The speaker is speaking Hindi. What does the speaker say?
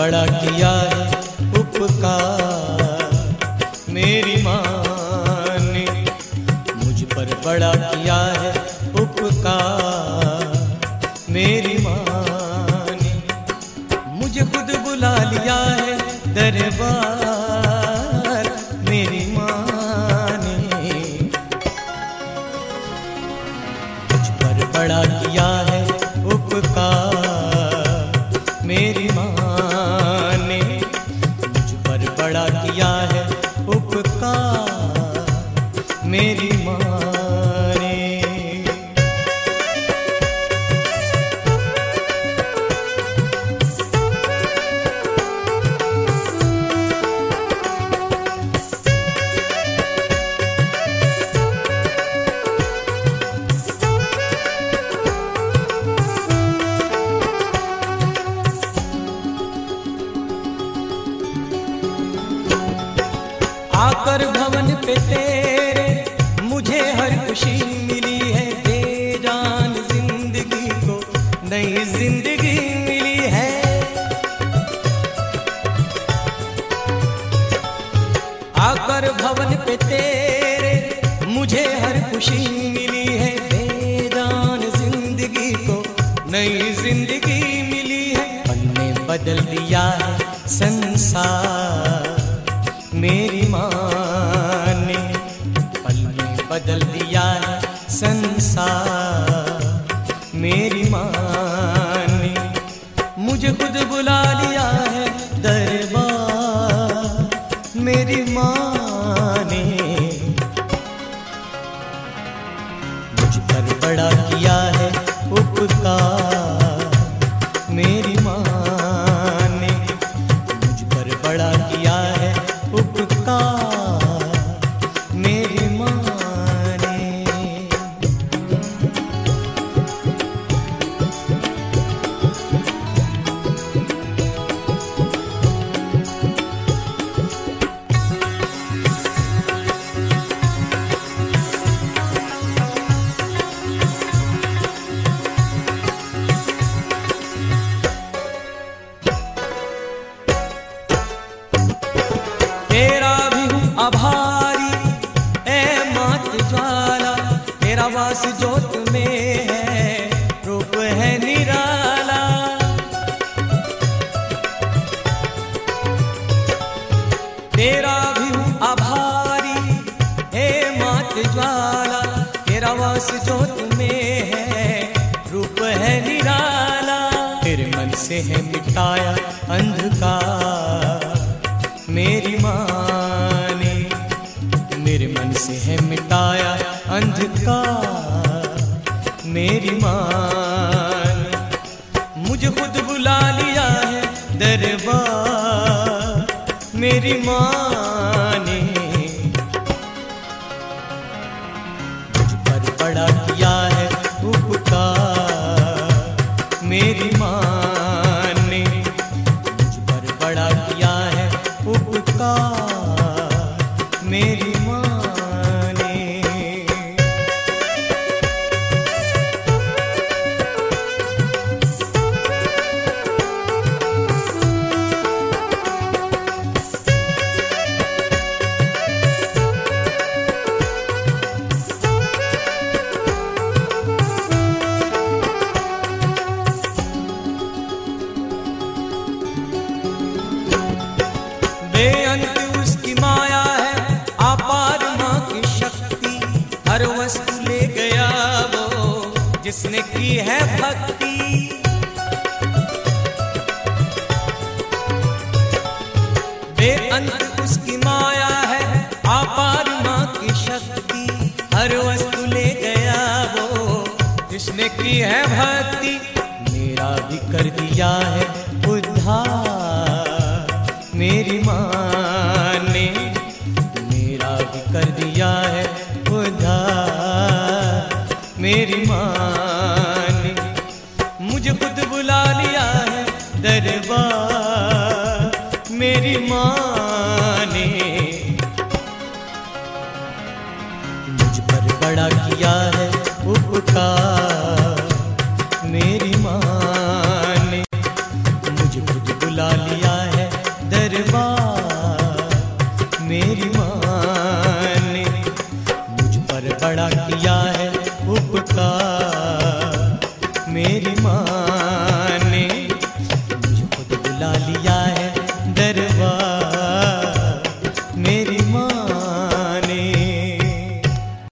बड़ा किया है उपकार मेरी माँ ने, मुझ पर बड़ा किया है उपकार मेरी माँ ने। मुझे खुद बुला लिया है दरबार मेरी माँ ने, मुझ पर बड़ा किया है उपकार मेरी माँ ने, मुझ पर बड़ा किया है उपकार मेरी माँ ने। आकर भवन पे तेरे मुझे हर खुशी मिली है, बेजान जिंदगी को नई जिंदगी मिली है। आकर भवन पे तेरे मुझे हर खुशी मिली है, बेजान जिंदगी को नई जिंदगी मिली है। पल ने बदल दिया है संसार मेरी माँ ने, पल में बदल दिया है संसार मेरी माँ ने। मुझे खुद बुला लिया है दरबार मेरी माँ ने, मुझ पर बड़ा किया है उपकार मेरी माँ ने, मुझ पर बड़ा किया है उपकार मेरी माँ ने। तेरा भी हूँ आभारी ए मात ज्वाला, तेरा वास जोत में है रूप है निराला। तेरा भी हूँ आभारी ए मात ज्वाला, तेरा वास जोत में है रूप है निराला। तेरे मन से है मिटाया अंधकार मेरी माँ ने, मेरे मन से है मिटाया अंधकार मेरी माँ ने। मुझे खुद बुला लिया है दरबार मेरी माँ ने, मुझ पर बड़ा किया है उपकार मेरी माँ ने, मुझ पर बड़ा किया है उपकार मेरी माँ ने। बेअंत उसकी माया है अपार माँ की शक्ति, हर वस्तु ले गया वो जिसने की है भक्ति। बेअंत उसकी माया है अपार माँ की शक्ति, हर वस्तु ले गया वो जिसने की है भक्ति। मेरा भी कर दिया है उद्धार मेरी माँ ने, मेरा भी कर दिया है उद्धार मेरी माँ ने। मुझे खुद बुला लिया है दरबार मेरी माँ ने, मुझ पर बड़ा किया है उपकार